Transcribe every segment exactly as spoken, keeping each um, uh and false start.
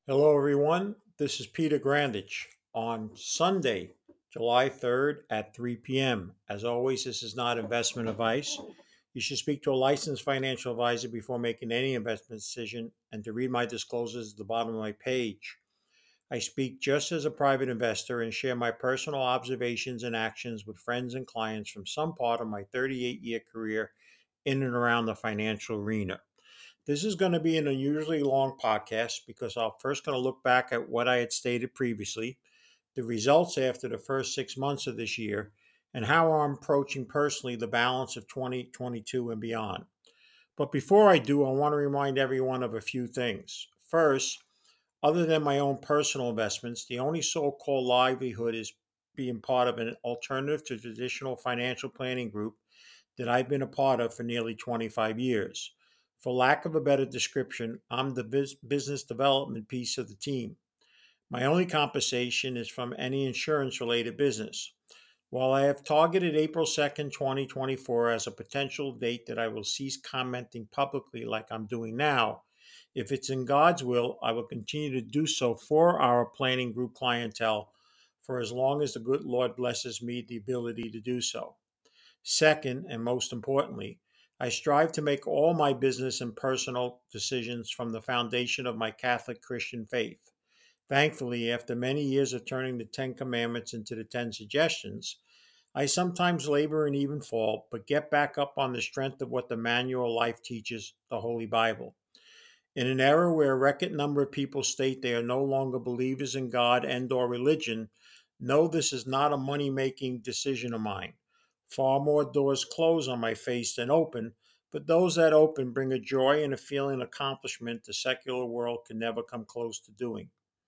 Hello, everyone. This is Peter Grandich on Sunday, July third at three p m. As always, this is not investment advice. You should speak to a licensed financial advisor before making any investment decision and to read my disclosures at the bottom of my page. I speak just as a private investor and share my personal observations and actions with friends and clients from some part of my thirty-eight year career in and around the financial arena. This is going to be an unusually long podcast because I'm first going to look back at what I had stated previously, the results after the first six months of this year, and how I'm approaching personally the balance of twenty twenty-two and beyond. But before I do, I want to remind everyone of a few things. First, other than my own personal investments, the only so called livelihood is being part of an alternative to traditional financial planning group that I've been a part of for nearly twenty-five years. For lack of a better description, I'm the bus- business development piece of the team. My only compensation is from any insurance related business. While I have targeted April second, twenty twenty-four as a potential date that I will cease commenting publicly like I'm doing now, if it's in God's will, I will continue to do so for our planning group clientele for as long as the good Lord blesses me the ability to do so. Second, and most importantly, I strive to make all my business and personal decisions from the foundation of my Catholic Christian faith. Thankfully, after many years of turning the Ten Commandments into the Ten Suggestions, I sometimes labor and even fall, but get back up on the strength of what the manual of life teaches, the Holy Bible. In an era where a record number of people state they are no longer believers in God and or religion, know this is not a money-making decision of mine. Far more doors close on my face than open, but those that open bring a joy and a feeling of accomplishment the secular world can never come close to doing.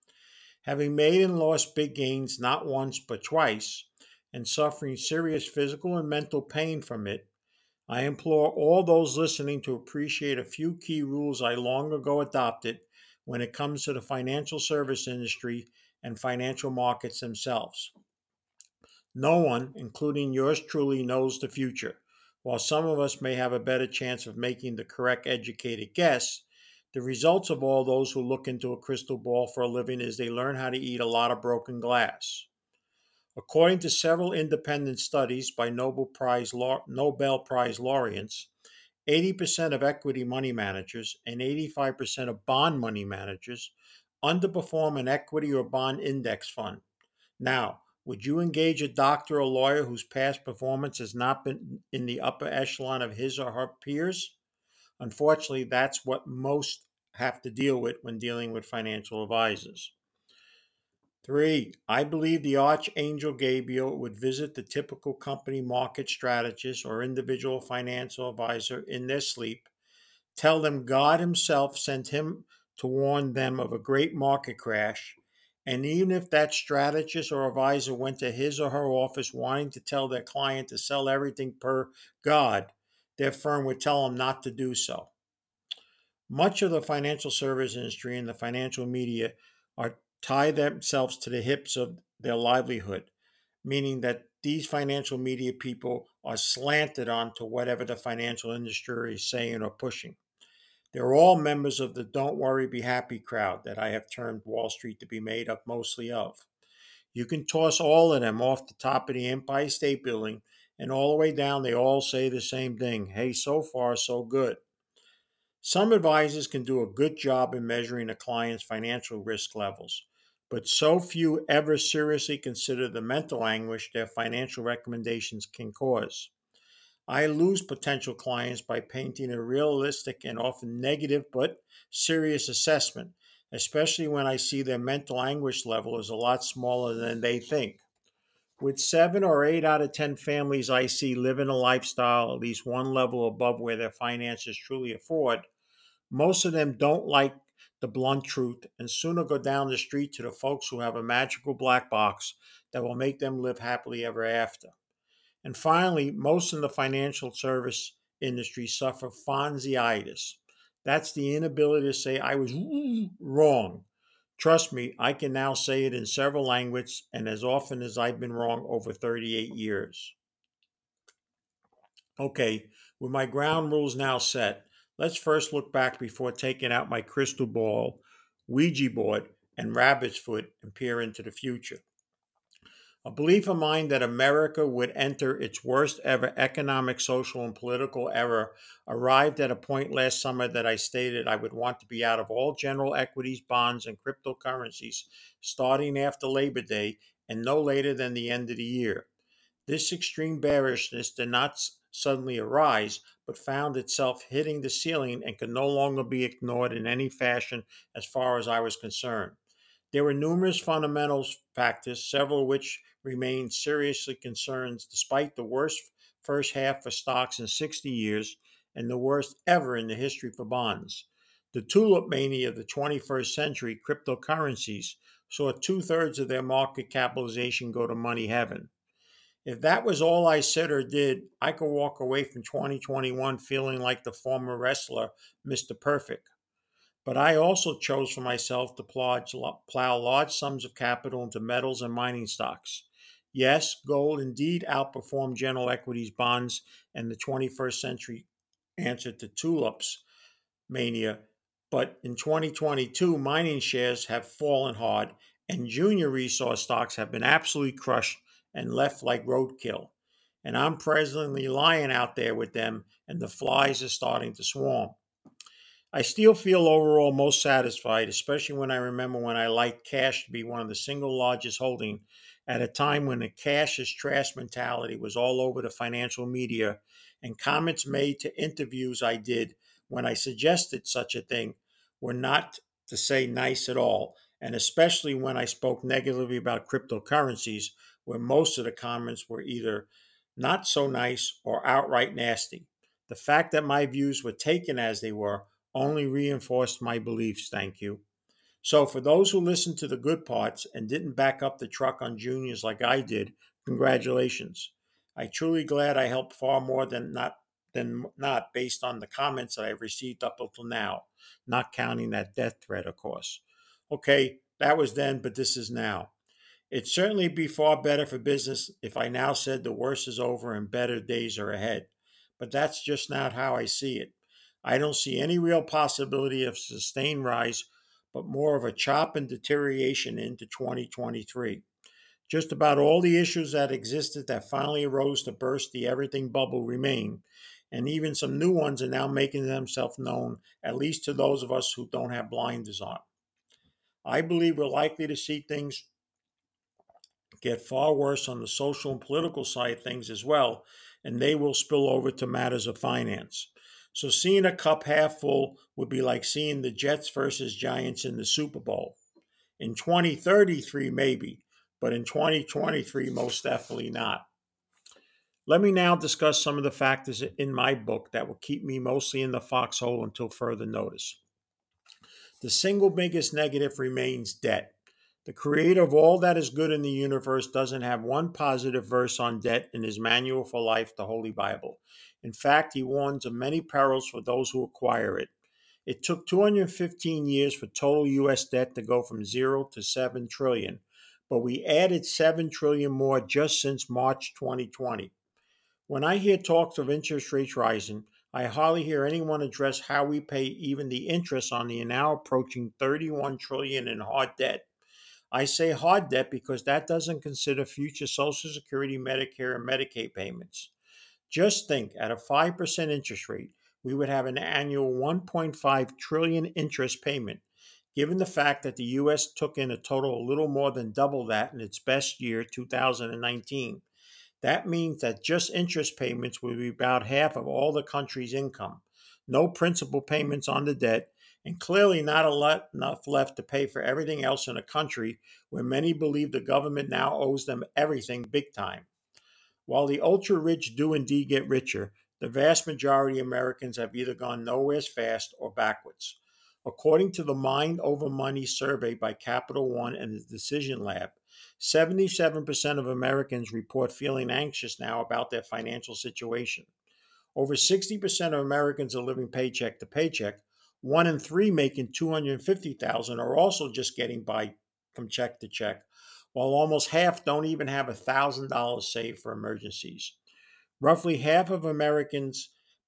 Having made and lost big gains not once but twice, and suffering serious physical and mental pain from it, I implore all those listening to appreciate a few key rules I long ago adopted when it comes to the financial service industry and financial markets themselves. No one, including yours truly, knows the future. While some of us may have a better chance of making the correct educated guess, the results of all those who look into a crystal ball for a living is they learn how to eat a lot of broken glass. According to several independent studies by Nobel Prize, Nobel Prize laureates, eighty percent of equity money managers and eighty-five percent of bond money managers underperform an equity or bond index fund. Now, would you engage a doctor or lawyer whose past performance has not been in the upper echelon of his or her peers? Unfortunately, that's what most have to deal with when dealing with financial advisors. Three, I believe the Archangel Gabriel would visit the typical company market strategist or individual financial advisor in their sleep, tell them God Himself sent him to warn them of a great market crash, and even if that strategist or advisor went to his or her office wanting to tell their client to sell everything per God, their firm would tell them not to do so. Much of the financial service industry and the financial media are tie themselves to the hips of their livelihood, meaning that these financial media people are slanted onto whatever the financial industry is saying or pushing. They're all members of the Don't Worry, Be Happy crowd that I have termed Wall Street to be made up mostly of. You can toss all of them off the top of the Empire State Building, and all the way down, they all say the same thing: hey, so far, so good. Some advisors can do a good job in measuring a client's financial risk levels, but so few ever seriously consider the mental anguish their financial recommendations can cause. I lose potential clients by painting a realistic and often negative but serious assessment, especially when I see their mental anguish level is a lot smaller than they think. With seven or eight out of ten families I see living a lifestyle at least one level above where their finances truly afford, most of them don't like the blunt truth and sooner go down the street to the folks who have a magical black box that will make them live happily ever after. And finally, most in the financial service industry suffer Fonziitis. That's the inability to say, I was wrong. Trust me, I can now say it in several languages and as often as I've been wrong over thirty-eight years. Okay, with my ground rules now set, let's first look back before taking out my crystal ball Ouija board, and rabbit's foot and peer into the future. A belief of mine that America would enter its worst ever economic, social, and political era arrived at a point last summer that I stated I would want to be out of all general equities, bonds, and cryptocurrencies starting after Labor Day and no later than the end of the year. This extreme bearishness did not s- suddenly arise, but found itself hitting the ceiling and could no longer be ignored in any fashion as far as I was concerned. There were numerous fundamental factors, several of which remained seriously concerns despite the worst first half for stocks in sixty years and the worst ever in the history for bonds. The tulip mania of the twenty-first century cryptocurrencies saw two thirds of their market capitalization go to money heaven. If that was all I said or did, I could walk away from twenty twenty-one feeling like the former wrestler, mister Perfect. But I also chose for myself to plow, plow large sums of capital into metals and mining stocks. Yes, gold indeed outperformed general equities, bonds, and the twenty-first century answer to tulips mania. But in twenty twenty-two, mining shares have fallen hard, and junior resource stocks have been absolutely crushed and left like roadkill. And I'm presently lying out there with them, and the flies are starting to swarm. I still feel overall most satisfied, especially when I remember when I liked cash to be one of the single largest holding at a time when the cash is trash mentality was all over the financial media, and comments made to interviews I did when I suggested such a thing were not to say nice at all, and especially when I spoke negatively about cryptocurrencies, where most of the comments were either not so nice or outright nasty. The fact that my views were taken as they were only reinforced my beliefs, thank you. So, for those who listened to the good parts and didn't back up the truck on juniors like I did, congratulations. I truly glad I helped far more than not than not based on the comments that I've received up until now, not counting that death threat, of course. Okay, that was then, but this is now. It'd certainly be far better for business if I now said the worst is over and better days are ahead. But that's just not how I see it. I don't see any real possibility of sustained rise, but more of a chop and deterioration into twenty twenty-three. Just about all the issues that existed that finally arose to burst the everything bubble remain, and even some new ones are now making themselves known, at least to those of us who don't have blinders on. I believe we're likely to see things get far worse on the social and political side of things as well, and they will spill over to matters of finance. So seeing a cup half full would be like seeing the Jets versus Giants in the Super Bowl. In twenty thirty-three, maybe, but in twenty twenty-three, most definitely not. Let me now discuss some of the factors in my book that will keep me mostly in the foxhole until further notice. The single biggest negative remains debt. The creator of all that is good in the universe doesn't have one positive verse on debt in his manual for life, the Holy Bible. In fact, he warns of many perils for those who acquire it. It took two hundred fifteen years for total U S debt to go from zero to seven trillion, but we added seven trillion more just since March twenty twenty. When I hear talks of interest rates rising, I hardly hear anyone address how we pay even the interest on the now approaching thirty-one trillion in hard debt. I say hard debt because that doesn't consider future Social Security, Medicare, and Medicaid payments. Just think, at a five percent interest rate, we would have an annual one point five trillion interest payment. Given the fact that the U S took in a total a little more than double that in its best year, two thousand nineteen, that means that just interest payments would be about half of all the country's income. No principal payments on the debt, and clearly not a lot, enough left to pay for everything else in a country where many believe the government now owes them everything big time. While the ultra rich do indeed get richer, the vast majority of Americans have either gone nowhere fast or backwards. According to the Mind Over Money survey by Capital One and the Decision Lab, seventy-seven percent of Americans report feeling anxious now about their financial situation. Over sixty percent of Americans are living paycheck to paycheck. One in three making two hundred fifty thousand dollars are also just getting by from check to check, while almost half don't even have one thousand dollars saved for emergencies. Roughly half of Americans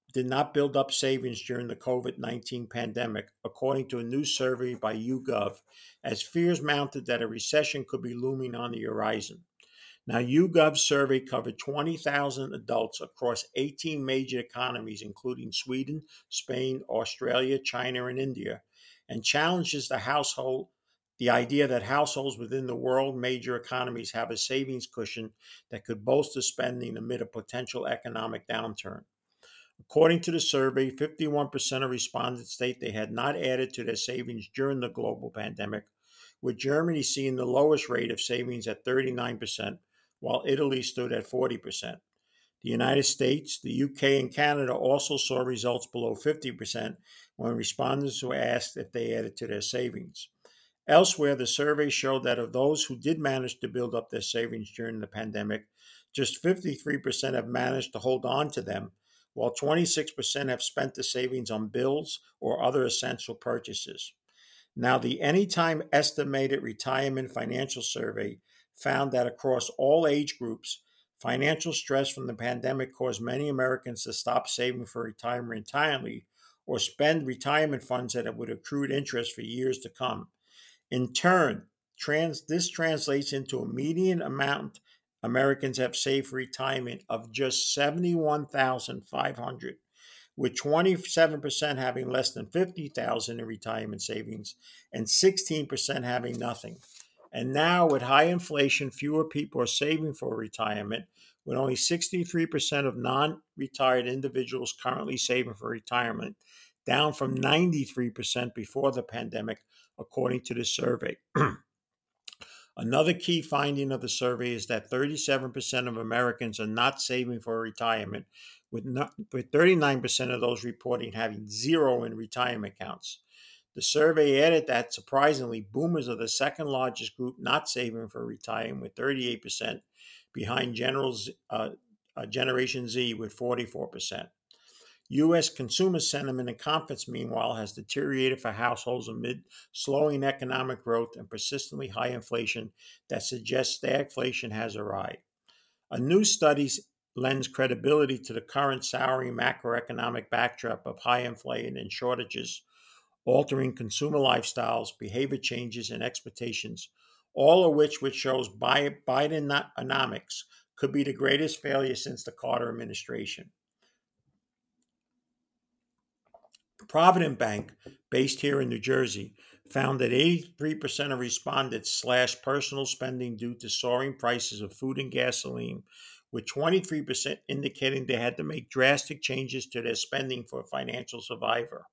did not build up savings during the COVID nineteen pandemic, according to a new survey by YouGov, as fears mounted that a recession could be looming on the horizon. Now, YouGov's survey covered twenty thousand adults across eighteen major economies, including Sweden, Spain, Australia, China, and India, and challenges the household the idea that households within the world major economies have a savings cushion that could bolster spending amid a potential economic downturn. According to the survey, fifty-one percent of respondents state they had not added to their savings during the global pandemic, with Germany seeing the lowest rate of savings at thirty-nine percent, while Italy stood at forty percent. The United States, the U K, and Canada also saw results below fifty percent when respondents were asked if they added to their savings. Elsewhere, the survey showed that of those who did manage to build up their savings during the pandemic, just fifty-three percent have managed to hold on to them, while twenty-six percent have spent the savings on bills or other essential purchases. Now, the Anytime Estimated Retirement Financial Survey found that across all age groups, financial stress from the pandemic caused many Americans to stop saving for retirement entirely or spend retirement funds that would accrued interest for years to come. In turn, trans, this translates into a median amount Americans have saved for retirement of just seventy-one thousand five hundred dollars, with twenty-seven percent having less than fifty thousand dollars in retirement savings and sixteen percent having nothing. And now, with high inflation, fewer people are saving for retirement, with only sixty-three percent of non retired individuals currently saving for retirement, down from ninety-three percent before the pandemic, according to the survey. Another key finding of the survey is that thirty-seven percent of Americans are not saving for retirement, with, not, with thirty-nine percent of those reporting having zero in retirement accounts. The survey added that, surprisingly, boomers are the second largest group not saving for retirement, with thirty-eight percent, behind General's, uh, uh, Generation Z with forty-four percent. U S consumer sentiment and confidence, meanwhile, has deteriorated for households amid slowing economic growth and persistently high inflation that suggests stagflation has arrived. A new study lends credibility to the current souring macroeconomic backdrop of high inflation and shortages, altering consumer lifestyles, behavior changes, and expectations, all of which, which shows Bidenomics could be the greatest failure since the Carter administration. Provident Bank, based here in New Jersey, found that eighty-three percent of respondents slashed personal spending due to soaring prices of food and gasoline, with twenty-three percent indicating they had to make drastic changes to their spending for financial survivor,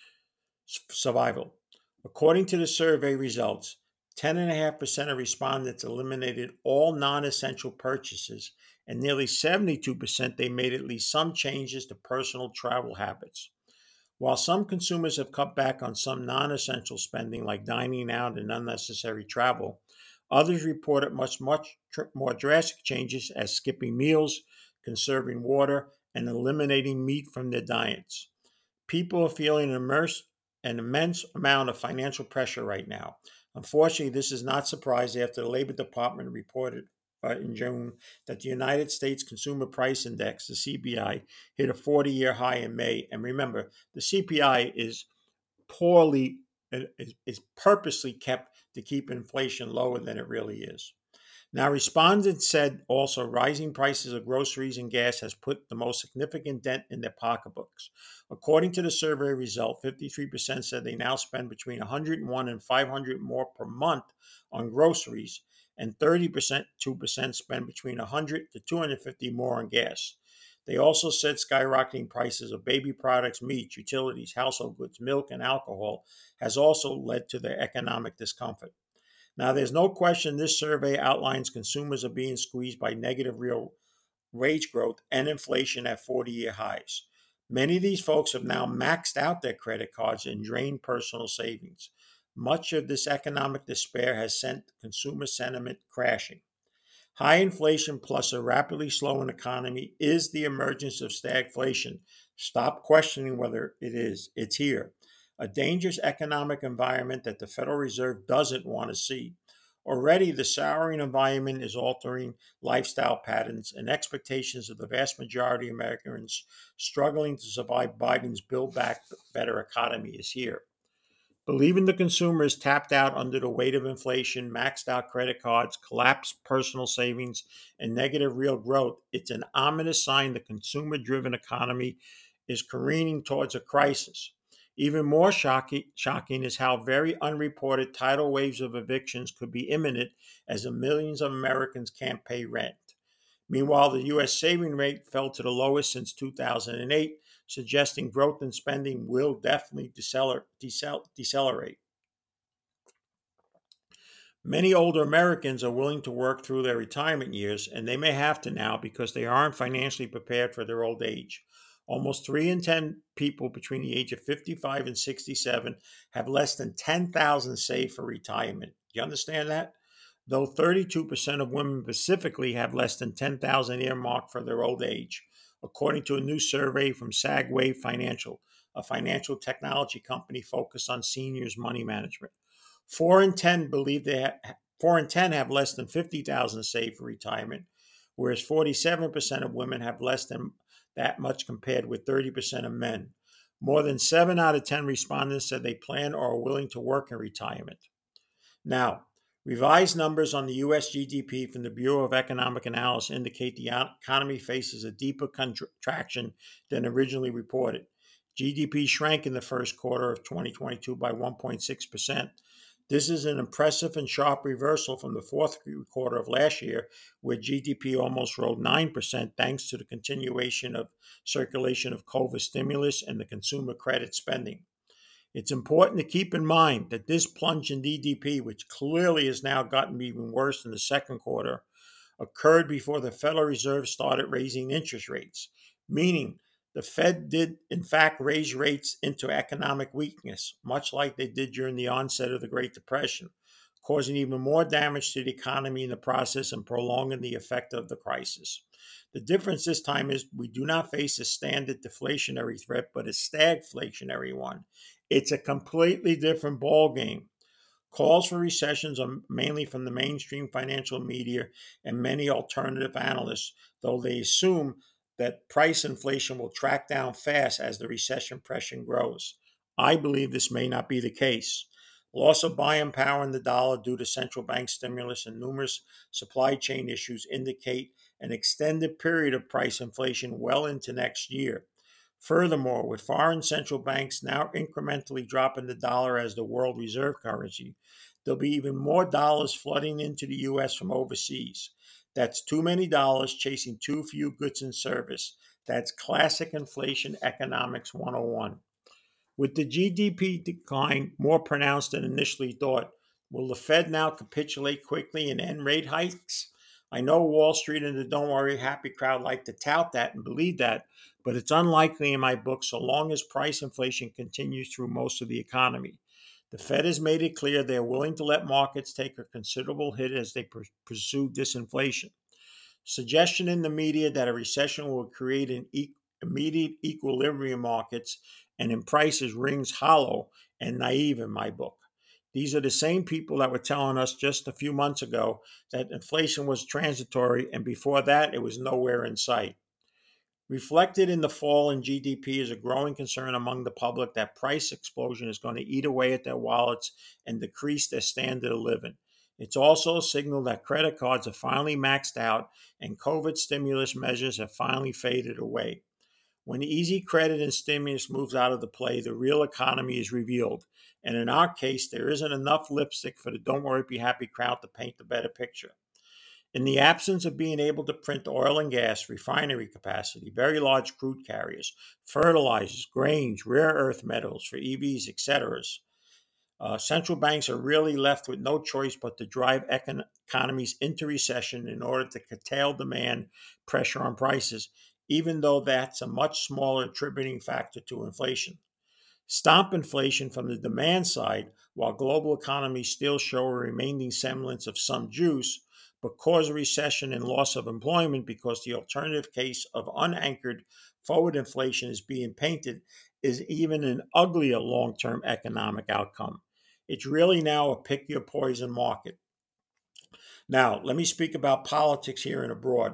survival. According to the survey results, ten point five percent of respondents eliminated all non essential purchases, and nearly seventy-two percent they made at least some changes to personal travel habits. While some consumers have cut back on some non essential spending like dining out and unnecessary travel, others reported much, much tr- more drastic changes as skipping meals, conserving water, and eliminating meat from their diets. People are feeling immersed an immense amount of financial pressure right now. Unfortunately, this is not surprising after the Labor Department reported uh, in June that the United States Consumer Price Index, the C P I, hit a forty-year high in May. And remember, the C P I is poorly, is, is purposely kept to keep inflation lower than it really is. Now, respondents said also rising prices of groceries and gas has put the most significant dent in their pocketbooks. According to the survey result, fifty-three percent said they now spend between one hundred one and five hundred more per month on groceries, and thirty percent, two percent spend between one hundred to two hundred fifty more on gas. They also said skyrocketing prices of baby products, meat, utilities, household goods, milk, and alcohol has also led to their economic discomfort. Now, there's no question this survey outlines consumers are being squeezed by negative real wage growth and inflation at forty year highs. Many of these folks have now maxed out their credit cards and drained personal savings. Much of this economic despair has sent consumer sentiment crashing. High inflation plus a rapidly slowing economy is the emergence of stagflation. Stop questioning whether it is. It's here. A dangerous economic environment that the Federal Reserve doesn't want to see. Already, the souring environment is altering lifestyle patterns and expectations of the vast majority of Americans struggling to survive Biden's Build Back Better economy is here. Believing the consumer is tapped out under the weight of inflation, maxed out credit cards, collapsed personal savings, and negative real growth, it's an ominous sign the consumer driven economy is careening towards a crisis. Even more shocking, shocking is how very unreported tidal waves of evictions could be imminent as the millions of Americans can't pay rent. Meanwhile, the U S saving rate fell to the lowest since two thousand eight, suggesting growth in spending will definitely deceler- decel- decelerate. Many older Americans are willing to work through their retirement years, and they may have to now because they aren't financially prepared for their old age. Almost three in ten people between the age of fifty-five and sixty-seven have less than ten thousand saved for retirement. You understand that? Though thirty-two percent of women specifically have less than ten thousand earmarked for their old age, according to a new survey from Sagway Financial, a financial technology company focused on seniors' money management. Four in ten believe they ha- four in ten have less than fifty thousand saved for retirement, whereas forty-seven percent of women have less than that much compared with thirty percent of men. More than seven out of ten respondents said they plan or are willing to work in retirement. Now, revised numbers on the U S G D P from the Bureau of Economic Analysis indicate the economy faces a deeper contraction than originally reported. G D P shrank in the first quarter of twenty twenty-two by one point six percent. This is an impressive and sharp reversal from the fourth quarter of last year, where G D P almost rose nine percent thanks to the continuation of circulation of COVID stimulus and the consumer credit spending. It's important to keep in mind that this plunge in G D P, which clearly has now gotten even worse in the second quarter, occurred before the Federal Reserve started raising interest rates, meaning the Fed did, in fact, raise rates into economic weakness, much like they did during the onset of the Great Depression, causing even more damage to the economy in the process and prolonging the effect of the crisis. The difference this time is we do not face a standard deflationary threat, but a stagflationary one. It's a completely different ballgame. Calls for recessions are mainly from the mainstream financial media and many alternative analysts, though they assume that price inflation will track down fast as the recession pressure grows. I believe this may not be the case. Loss of buying power in the dollar due to central bank stimulus and numerous supply chain issues indicate an extended period of price inflation well into next year. Furthermore, with foreign central banks now incrementally dropping the dollar as the world reserve currency, there'll be even more dollars flooding into the U S from overseas. That's too many dollars chasing too few goods and service. That's classic inflation economics one oh one. With the G D P decline more pronounced than initially thought, will the Fed now capitulate quickly and end rate hikes? I know Wall Street and the don't worry happy crowd like to tout that and believe that, but it's unlikely in my book so long as price inflation continues through most of the economy. The Fed has made it clear they're willing to let markets take a considerable hit as they pr- pursue disinflation. Suggestion in the media that a recession will create an e- immediate equilibrium markets and in prices rings hollow and naive in my book. These are the same people that were telling us just a few months ago that inflation was transitory, and before that, it was nowhere in sight. Reflected in the fall in G D P is a growing concern among the public that price explosion is going to eat away at their wallets and decrease their standard of living. It's also a signal that credit cards are finally maxed out and COVID stimulus measures have finally faded away. When easy credit and stimulus moves out of the play, the real economy is revealed. And in our case, there isn't enough lipstick for the don't worry, be happy crowd to paint the better picture. In the absence of being able to print oil and gas, refinery capacity, very large crude carriers, fertilizers, grains, rare earth metals for E Vs, et cetera, uh, central banks are really left with no choice but to drive econ- economies into recession in order to curtail demand pressure on prices, even though that's a much smaller attributing factor to inflation. Stomp inflation from the demand side, while global economies still show a remaining semblance of some juice, but cause a recession and loss of employment because the alternative case of unanchored forward inflation is being painted is even an uglier long term economic outcome. It's really now a pick your poison market. Now, let me speak about politics here and abroad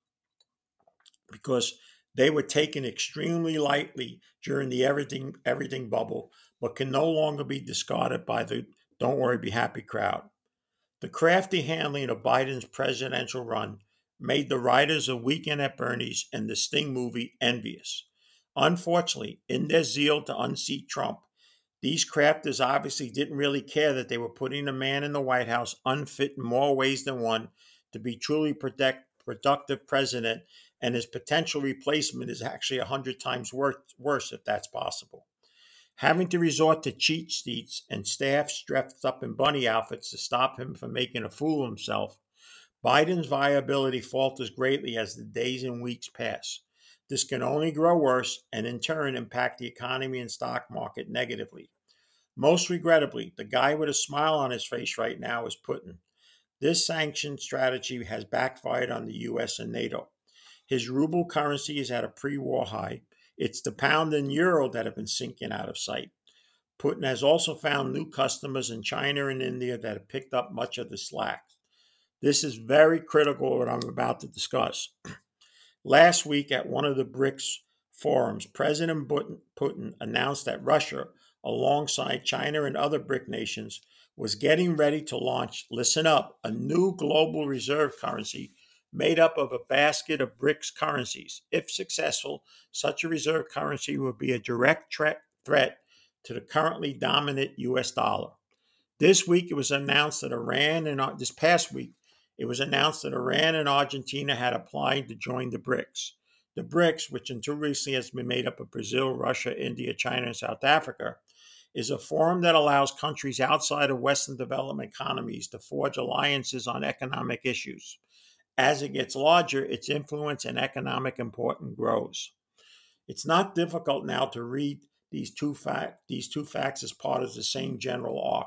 because they were taken extremely lightly during the everything everything bubble, but can no longer be discarded by the don't worry, be happy crowd. The crafty handling of Biden's presidential run made the writers of Weekend at Bernie's and the Sting movie envious. Unfortunately, in their zeal to unseat Trump, these crafters obviously didn't really care that they were putting a man in the White House unfit in more ways than one to be truly protect, productive president, and his potential replacement is actually a hundred times worse, worse if that's possible. Having to resort to cheat sheets and staffs dressed up in bunny outfits to stop him from making a fool of himself, Biden's viability falters greatly as the days and weeks pass. This can only grow worse and in turn impact the economy and stock market negatively. Most regrettably, the guy with a smile on his face right now is Putin. This sanction strategy has backfired on the U S and NATO. His ruble currency is at a pre war high. It's the pound and euro that have been sinking out of sight. Putin has also found new customers in China and India that have picked up much of the slack. This is very critical, what I'm about to discuss. Last week at one of the BRICS forums, President Putin announced that Russia, alongside China and other BRIC nations, was getting ready to launch, listen up, a new global reserve currency made up of a basket of BRICS currencies. If successful, such a reserve currency would be a direct tra- threat to the currently dominant U S dollar. This week, it was announced that Iran and this past week, it was announced that Iran and Argentina had applied to join the BRICS. The BRICS, which until recently has been made up of Brazil, Russia, India, China, and South Africa, is a forum that allows countries outside of Western development economies to forge alliances on economic issues. As it gets larger, its influence and economic importance grows. It's not difficult now to read these two fact these two facts as part of the same general arc.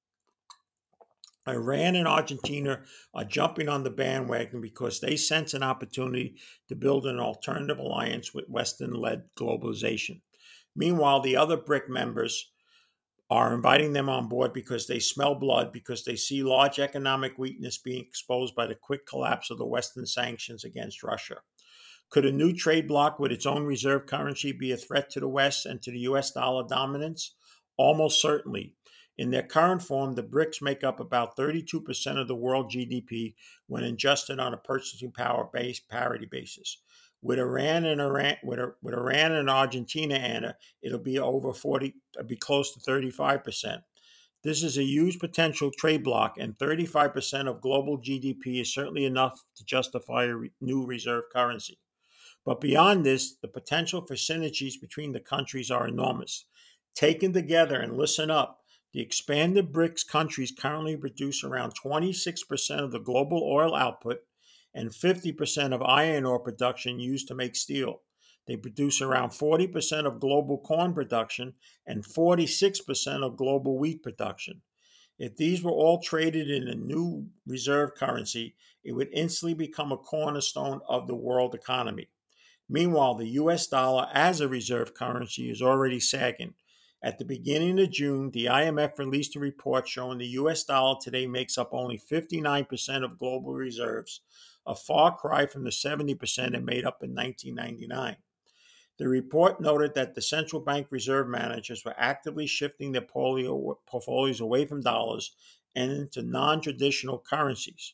Iran and Argentina are jumping on the bandwagon because they sense an opportunity to build an alternative alliance with Western led globalization. Meanwhile, the other BRIC members are inviting them on board because they smell blood, because they see large economic weakness being exposed by the quick collapse of the Western sanctions against Russia. Could a new trade bloc with its own reserve currency be a threat to the West and to the U S dollar dominance? Almost certainly. In their current form, the BRICS make up about thirty-two percent of the world G D P when adjusted on a purchasing power base parity basis. With Iran and Iran, with, with Iran and Argentina, Anna, it'll be over forty, it'll be close to thirty-five percent. This is a huge potential trade bloc, and thirty-five percent of global G D P is certainly enough to justify a re- new reserve currency. But beyond this, the potential for synergies between the countries are enormous. Taken together, and listen up, the expanded BRICS countries currently produce around twenty-six percent of the global oil output and fifty percent of iron ore production used to make steel. They produce around forty percent of global corn production and forty-six percent of global wheat production. If these were all traded in a new reserve currency, it would instantly become a cornerstone of the world economy. Meanwhile, the U S dollar as a reserve currency is already sagging. At the beginning of June, the I M F released a report showing the U S dollar today makes up only fifty-nine percent of global reserves, a far cry from the seventy percent it made up in nineteen ninety-nine. The report noted that the central bank reserve managers were actively shifting their portfolios away from dollars and into non traditional currencies.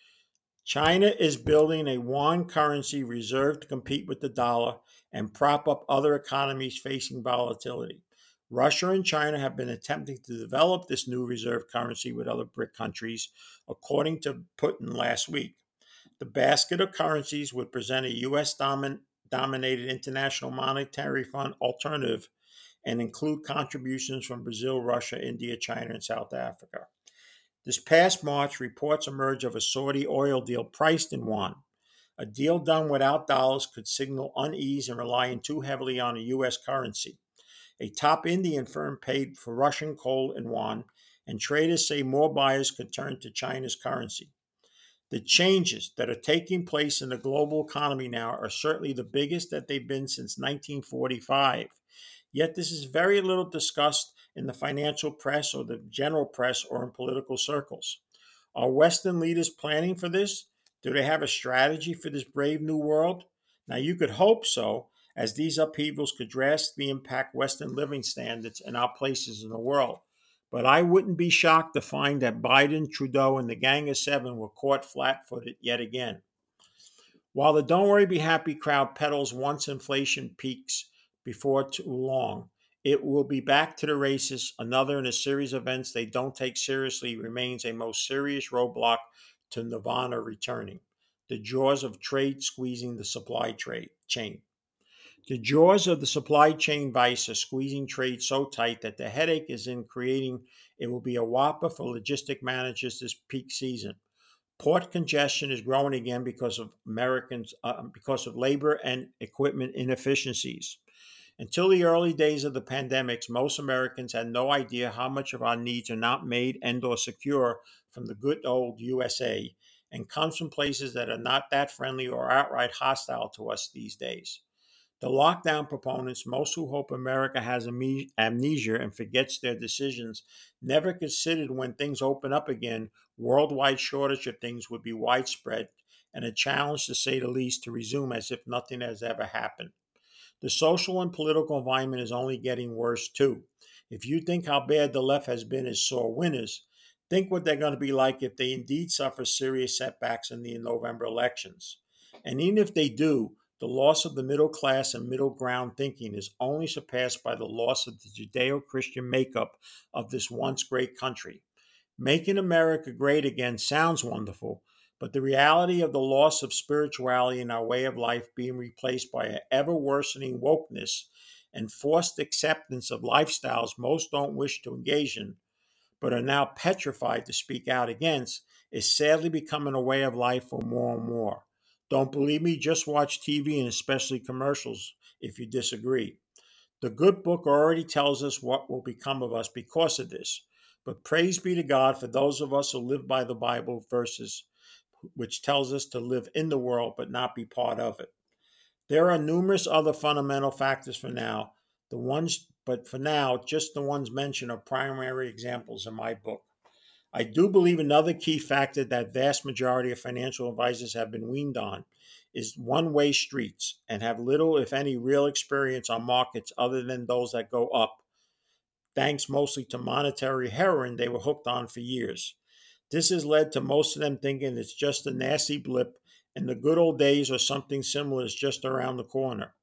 China is building a yuan currency reserve to compete with the dollar and prop up other economies facing volatility. Russia and China have been attempting to develop this new reserve currency with other BRIC countries, according to Putin last week. The basket of currencies would present a U S domin- dominated International Monetary Fund alternative and include contributions from Brazil, Russia, India, China, and South Africa. This past March, reports emerged of a Saudi oil deal priced in yuan. A deal done without dollars could signal unease and relying too heavily on a U S currency. A top Indian firm paid for Russian coal in yuan, and traders say more buyers could turn to China's currency. The changes that are taking place in the global economy now are certainly the biggest that they've been since nineteen forty-five. Yet this is very little discussed in the financial press or the general press or in political circles. Are Western leaders planning for this? Do they have a strategy for this brave new world? Now, you could hope so, as these upheavals could drastically impact Western living standards and our places in the world. But I wouldn't be shocked to find that Biden, Trudeau, and the Gang of Seven were caught flat footed yet again. While the Don't Worry Be Happy crowd peddles once inflation peaks before too long, it will be back to the races. Another in a series of events they don't take seriously remains a most serious roadblock to Nirvana returning. The jaws of trade squeezing the supply trade chain. The jaws of the supply chain vice are squeezing trade so tight that the headache is in creating it will be a whopper for logistic managers this peak season. Port congestion is growing again because of Americans, uh, because of labor and equipment inefficiencies. Until the early days of the pandemics, most Americans had no idea how much of our needs are not made and or secure from the good old U S A and comes from places that are not that friendly or outright hostile to us these days. The lockdown proponents, most who hope America has amnesia and forgets their decisions, never considered when things open up again, worldwide shortage of things would be widespread and a challenge, to say the least, to resume as if nothing has ever happened. The social and political environment is only getting worse, too. If you think how bad the left has been as sore winners, think what they're going to be like if they indeed suffer serious setbacks in the November elections. And even if they do, the loss of the middle class and middle ground thinking is only surpassed by the loss of the Judeo Christian makeup of this once great country. Making America great again sounds wonderful, but the reality of the loss of spirituality in our way of life being replaced by an ever worsening wokeness and forced acceptance of lifestyles most don't wish to engage in, but are now petrified to speak out against, is sadly becoming a way of life for more and more. Don't believe me? Just watch T V and especially commercials if you disagree. The good book already tells us what will become of us because of this. But praise be to God for those of us who live by the Bible verses, which tells us to live in the world but not be part of it. There are numerous other fundamental factors for now. The ones, but for now, just the ones mentioned are primary examples in my book. I do believe another key factor that vast majority of financial advisors have been weaned on is one-way streets and have little, if any, real experience on markets other than those that go up, thanks mostly to monetary heroin they were hooked on for years. This has led to most of them thinking it's just a nasty blip and the good old days or something similar is just around the corner.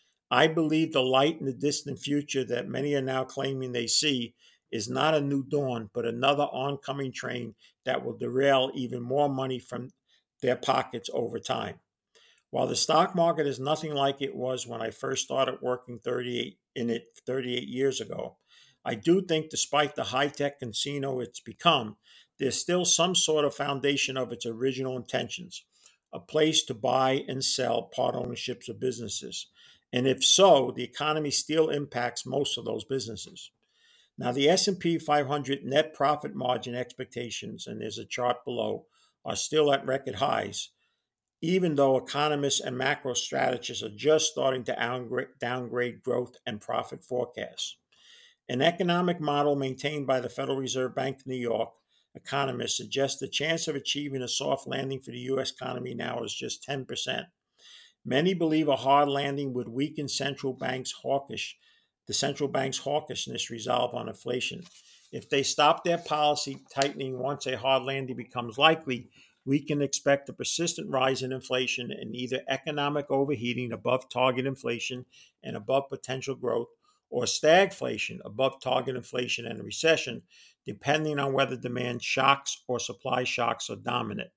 I believe the light in the distant future that many are now claiming they see is not a new dawn, but another oncoming train that will derail even more money from their pockets over time. While the stock market is nothing like it was when I first started working thirty-eight in it thirty-eight years ago, I do think despite the high-tech casino it's become, there's still some sort of foundation of its original intentions, a place to buy and sell part ownerships of businesses. And if so, the economy still impacts most of those businesses. Now, the S and P five hundred net profit margin expectations, and there's a chart below, are still at record highs, even though economists and macro strategists are just starting to downgrade, downgrade growth and profit forecasts. An economic model maintained by the Federal Reserve Bank of New York economists suggest the chance of achieving a soft landing for the U S economy now is just ten percent. Many believe a hard landing would weaken central banks' hawkish, the central bank's hawkishness resolve on inflation. If they stop their policy tightening once a hard landing becomes likely, we can expect a persistent rise in inflation and either economic overheating above target inflation and above potential growth, or stagflation above target inflation and a recession, depending on whether demand shocks or supply shocks are dominant.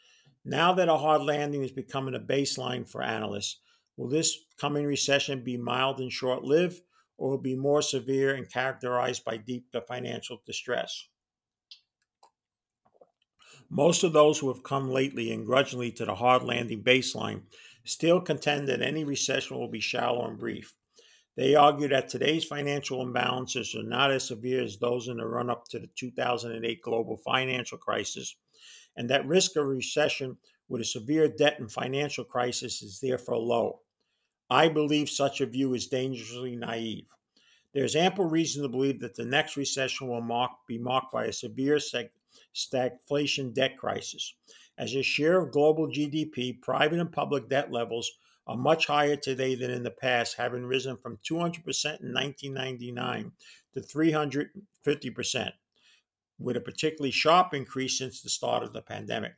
Now that a hard landing is becoming a baseline for analysts, will this coming recession be mild and short lived, or will it be more severe and characterized by deep financial distress? Most of those who have come lately and grudgingly to the hard landing baseline still contend that any recession will be shallow and brief. They argue that today's financial imbalances are not as severe as those in the run up to the two thousand eight global financial crisis, and that risk of recession with a severe debt and financial crisis is therefore low. I believe such a view is dangerously naive. There is ample reason to believe that the next recession will mark, be marked by a severe seg- stagflation debt crisis. As a share of global G D P, private and public debt levels are much higher today than in the past, having risen from two hundred percent in nineteen ninety-nine to three hundred fifty percent, with a particularly sharp increase since the start of the pandemic.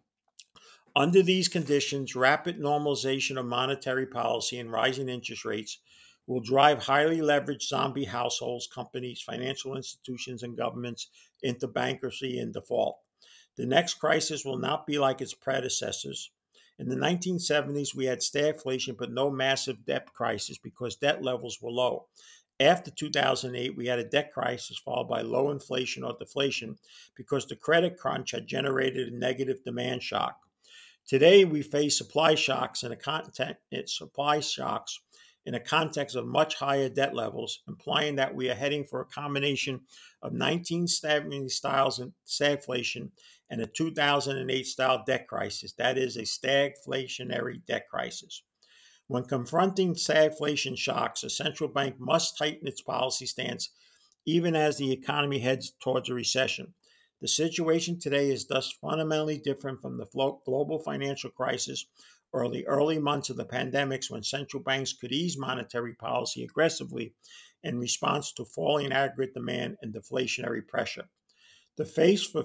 Under these conditions, rapid normalization of monetary policy and rising interest rates will drive highly leveraged zombie households, companies, financial institutions, and governments into bankruptcy and default. The next crisis will not be like its predecessors. In the nineteen seventies, we had stagflation, but no massive debt crisis because debt levels were low. After two thousand eight, we had a debt crisis followed by low inflation or deflation because the credit crunch had generated a negative demand shock. Today, we face supply shocks in a context, supply shocks in a context of much higher debt levels, implying that we are heading for a combination of nineteen seventy styles of stagflation and a two thousand eight style debt crisis. That is a stagflationary debt crisis. When confronting stagflation shocks, a central bank must tighten its policy stance even as the economy heads towards a recession. The situation today is thus fundamentally different from the global financial crisis or the early months of the pandemics when central banks could ease monetary policy aggressively in response to falling aggregate demand and deflationary pressure. The face for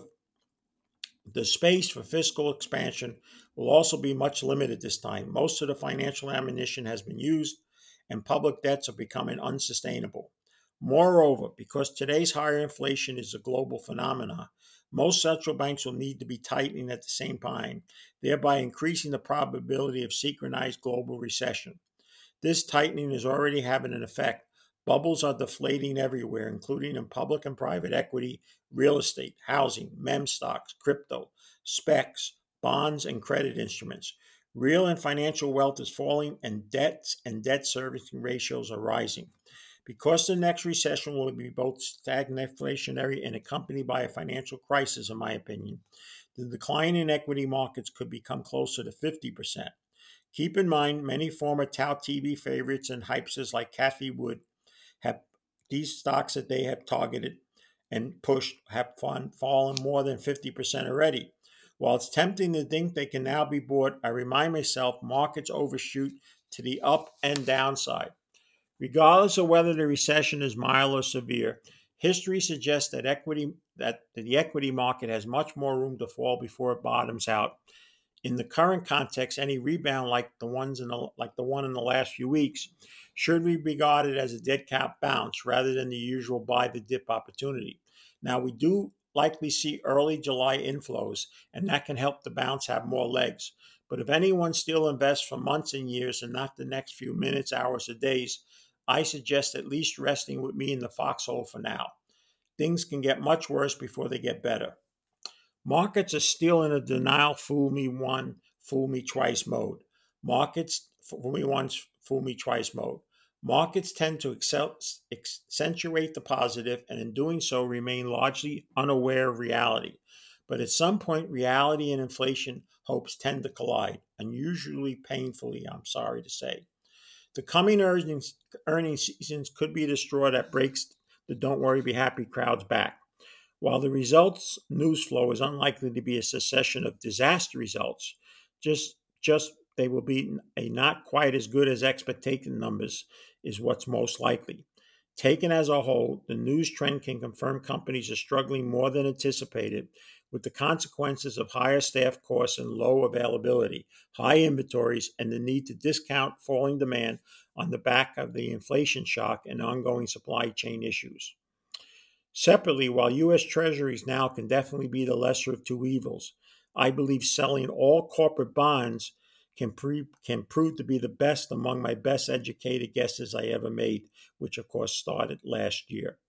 the space for fiscal expansion will also be much limited this time. Most of the financial ammunition has been used, and public debts are becoming unsustainable. Moreover, because today's higher inflation is a global phenomenon, most central banks will need to be tightening at the same time, thereby increasing the probability of synchronized global recession. This tightening is already having an effect. Bubbles are deflating everywhere, including in public and private equity, real estate, housing, meme stocks, crypto, specs, bonds, and credit instruments. Real and financial wealth is falling, and debts and debt servicing ratios are rising. Because the next recession will be both stagflationary and accompanied by a financial crisis, in my opinion, the decline in equity markets could become closer to fifty percent. Keep in mind, many former Tao T V favorites and hypesters like Cathie Wood have these stocks that they have targeted and pushed have fallen more than fifty percent already. While it's tempting to think they can now be bought, I remind myself markets overshoot to the up and downside. Regardless of whether the recession is mild or severe, history suggests that equity that the equity market has much more room to fall before it bottoms out. In the current context, any rebound like the ones in the like the one in the last few weeks should be regarded as a dead cat bounce rather than the usual buy the dip opportunity. Now we do likely see early July inflows, and that can help the bounce have more legs. But if anyone still invests for months and years and not the next few minutes, hours, or days, I suggest at least resting with me in the foxhole for now. Things can get much worse before they get better. Markets are still in a denial, fool me one, fool me twice mode. Markets, fool me once, fool me twice mode. Markets tend to excel, accentuate the positive and in doing so remain largely unaware of reality. But at some point, reality and inflation hopes tend to collide, unusually painfully, I'm sorry to say. The coming earnings, earnings seasons could be the straw that breaks the don't worry, be happy crowd's back. While the results news flow is unlikely to be a succession of disaster results, just just they will be a not quite as good as expected numbers is what's most likely. Taken as a whole, the news trend can confirm companies are struggling more than anticipated, with the consequences of higher staff costs and low availability, high inventories, and the need to discount falling demand on the back of the inflation shock and ongoing supply chain issues. Separately, while U S. Treasuries now can definitely be the lesser of two evils, I believe selling all corporate bonds can, pre- can prove to be the best among my best educated guesses I ever made, which of course started last year.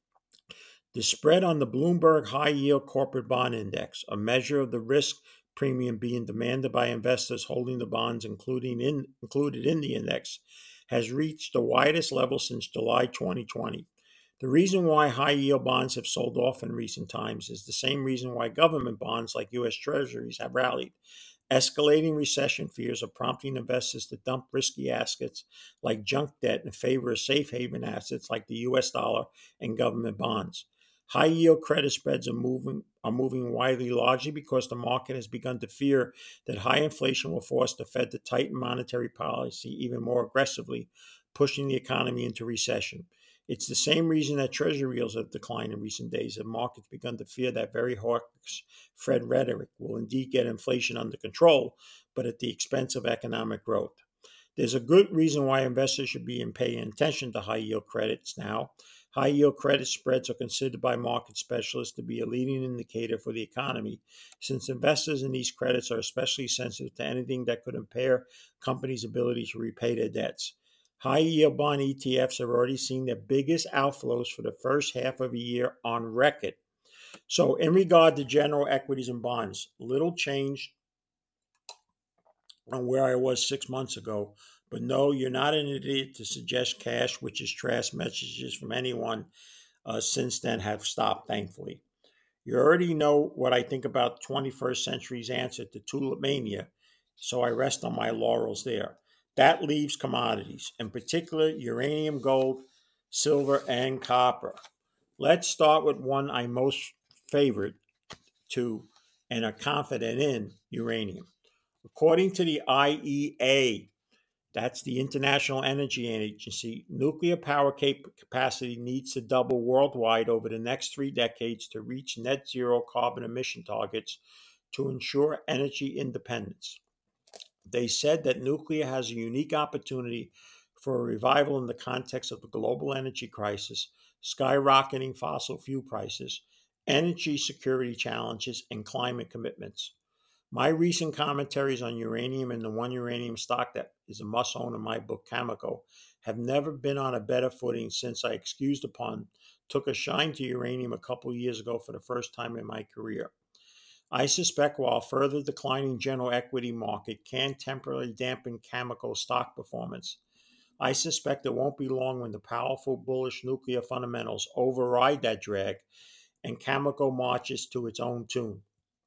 The spread on the Bloomberg High Yield Corporate Bond Index, a measure of the risk premium being demanded by investors holding the bonds including in, included in the index, has reached the widest level since July twenty twenty. The reason why high yield bonds have sold off in recent times is the same reason why government bonds like U S. Treasuries have rallied. Escalating recession fears are prompting investors to dump risky assets like junk debt in favor of safe haven assets like the U S dollar and government bonds. High yield credit spreads are moving are moving widely largely because the market has begun to fear that high inflation will force the Fed to tighten monetary policy even more aggressively, pushing the economy into recession. It's the same reason that Treasury yields have declined in recent days. The market's begun to fear that very hawkish Fed rhetoric will indeed get inflation under control, but at the expense of economic growth. There's a good reason why investors should be paying attention to high yield credits now. High yield credit spreads are considered by market specialists to be a leading indicator for the economy, since investors in these credits are especially sensitive to anything that could impair companies' ability to repay their debts. High yield bond E T Fs have already seen their biggest outflows for the first half of a year on record. So, in regard to general equities and bonds, little change on where I was six months ago. But no, you're not an idiot to suggest cash, which is trash messages from anyone uh, since then have stopped, thankfully. You already know what I think about twenty-first century's answer to tulip mania, so I rest on my laurels there. That leaves commodities, in particular uranium, gold, silver, and copper. Let's start with one I most favored to and are confident in, uranium. According to the I E A, that's the International Energy Agency, nuclear power cap- capacity needs to double worldwide over the next three decades to reach net zero carbon emission targets to ensure energy independence. They said that nuclear has a unique opportunity for a revival in the context of the global energy crisis, skyrocketing fossil fuel prices, energy security challenges, and climate commitments. My recent commentaries on uranium and the one uranium stock that is a must own in my book, Cameco, have never been on a better footing since I excused upon took a shine to uranium a couple of years ago for the first time in my career. I suspect while further declining general equity market can temporarily dampen Cameco stock performance, I suspect it won't be long when the powerful bullish nuclear fundamentals override that drag and Cameco marches to its own tune.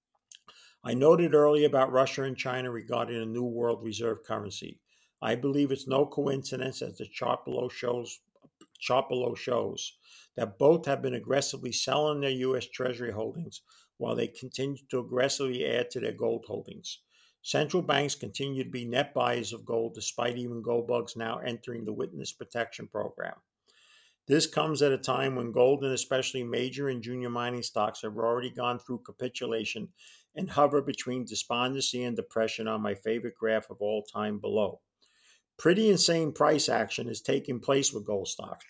I noted earlier about Russia and China regarding a new world reserve currency. I believe it's no coincidence, as the chart below shows, chart below shows that both have been aggressively selling their U S. Treasury holdings while they continue to aggressively add to their gold holdings. Central banks continue to be net buyers of gold despite even gold bugs now entering the witness protection program. This comes at a time when gold and especially major and junior mining stocks have already gone through capitulation and hover between despondency and depression on my favorite graph of all time below. Pretty insane price action is taking place with gold stocks.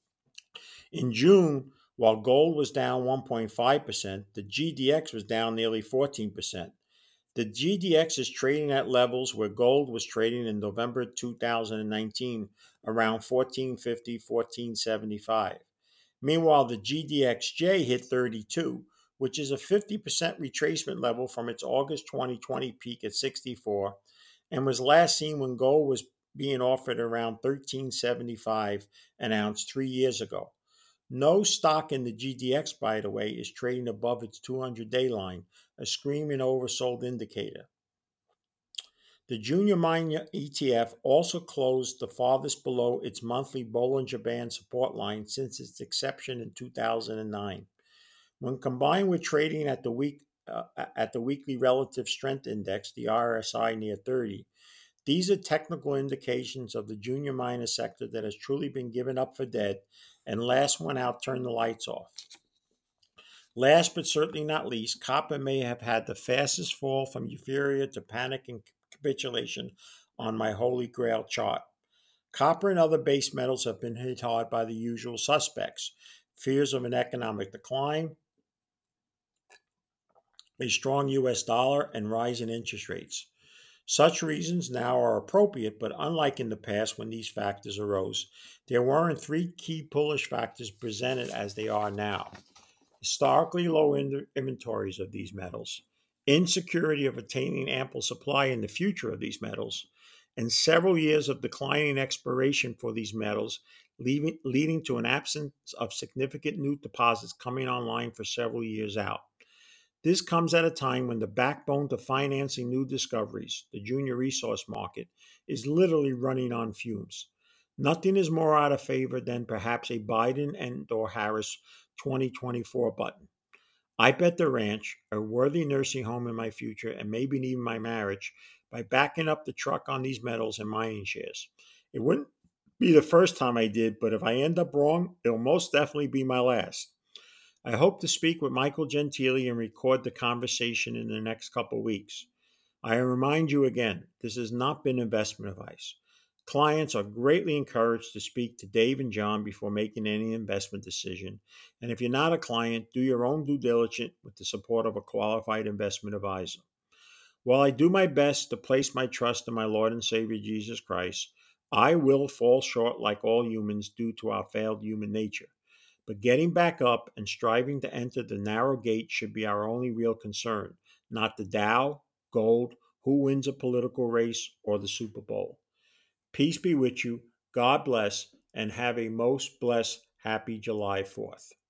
In June, while gold was down one point five percent, the G D X was down nearly fourteen percent. The G D X is trading at levels where gold was trading in November two thousand nineteen, around fourteen fifty, fourteen seventy-five. Meanwhile, the G D X J hit thirty-two, which is a fifty percent retracement level from its August twenty twenty peak at sixty-four, and was last seen when gold was being offered around thirteen seventy-five an ounce three years ago. No stock in the G D X, by the way, is trading above its two hundred day line, a screaming oversold indicator. The junior mine E T F also closed the farthest below its monthly Bollinger Band support line since its inception in two thousand nine. When combined with trading at the week uh, at the weekly relative strength index, the R S I near thirty, these are technical indications of the junior miner sector that has truly been given up for dead, and last one out turned the lights off. Last but certainly not least, copper may have had the fastest fall from euphoria to panic and capitulation on my holy grail chart. Copper and other base metals have been hit hard by the usual suspects: fears of an economic decline, a strong U S dollar, and rising interest rates. Such reasons now are appropriate, but unlike in the past when these factors arose, there weren't three key bullish factors presented as they are now: historically low in- inventories of these metals, insecurity of attaining ample supply in the future of these metals, and several years of declining exploration for these metals, leaving, leading to an absence of significant new deposits coming online for several years out. This comes at a time when the backbone to financing new discoveries, the junior resource market, is literally running on fumes. Nothing is more out of favor than perhaps a Biden and or Harris twenty twenty-four button. I bet the ranch, a worthy nursing home in my future, and maybe even my marriage by backing up the truck on these metals and mining shares. It wouldn't be the first time I did, but if I end up wrong, it'll most definitely be my last. I hope to speak with Michael Gentili and record the conversation in the next couple weeks. I remind you again, this has not been investment advice. Clients are greatly encouraged to speak to Dave and John before making any investment decision. And if you're not a client, do your own due diligence with the support of a qualified investment advisor. While I do my best to place my trust in my Lord and Savior Jesus Christ, I will fall short like all humans due to our failed human nature. But getting back up and striving to enter the narrow gate should be our only real concern, not the Dow, gold, who wins a political race, or the Super Bowl. Peace be with you. God bless, and have a most blessed, happy July fourth.